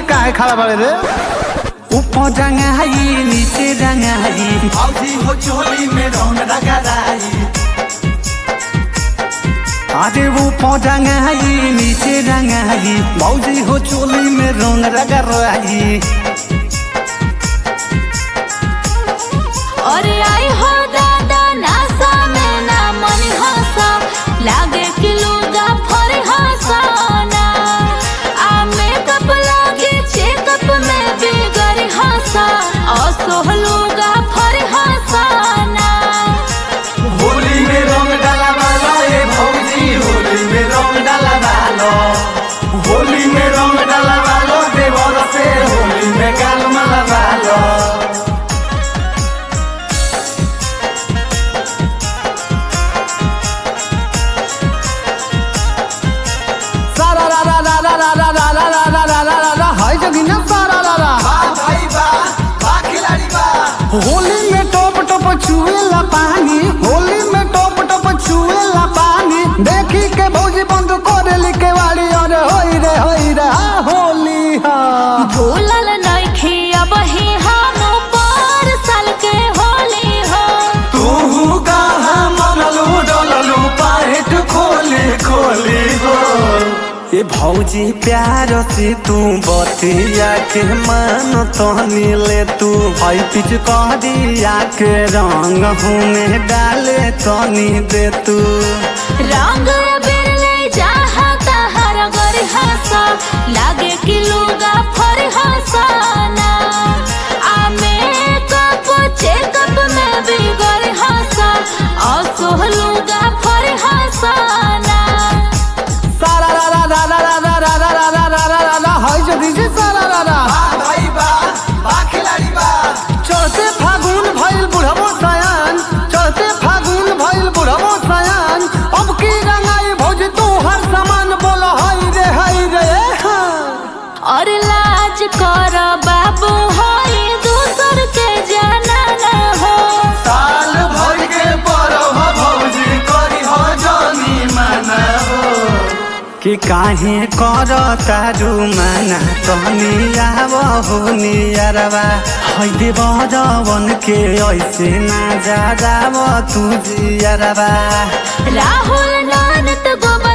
में काहे खड़ा बड़े रे? ऊपर रंगाई नीचे रंगाई भौजी हो चोली में रंग रगड़ाई। अरे ऊपर रंगाई नीचे रंगाई भौजी हो चोली में रंग रगड़ाई। अरे आई हो दादा नासा में ना मनी हंसा लागे कि लुगा फरी हंसाना आ मेकअप लागे चेकअप में बिगड़ी हंसा असोह लुगा फरी हंसाना। होली में रंग डाला वाला ए भौजी होली में रंग डाला वालो। होली में रंग डाला वालो देवर से होली में गाल माला वालो। होली में टॉप टॉप छुएला पानी होली में टॉप टॉप छुएला पानी देखी के भौजी बंद करे लिखे वाली अरे होई रे होली हा भूलल नइखी अब ही हम पर साल के होली हो। तू कहा मनलू डोललू पाहेट खोली खोली हो। ए भौजी प्यार से तू बतिया के मान तहनी ले तू भाई पिच कह दिया के रंग में डाले तनी दे तू रंग बिरले जहाँ तहर गरी हंसा लागे कि लुगा फरी हंसाना आ मेकअप चेकअप में बिगड़ी हंसा असोह लुगा फरी हंसाना। चढ़ते फागुन भइल बुढ़बो सयान चढ़ते फागुन भइल बुढ़बो सयान अब की रंगाई भौजी तू हर सामान बोल हई रे और लाज कर बाबू होई दूसर के जाना न हो। साल भर के परव भौजी करी हो जानी माना हो। कि काहे कर तारू माना तहनी आव हो नियरवा है देवरवन के ऐसे ना जा जाव तू जियरवा। राहुल नानत गोबर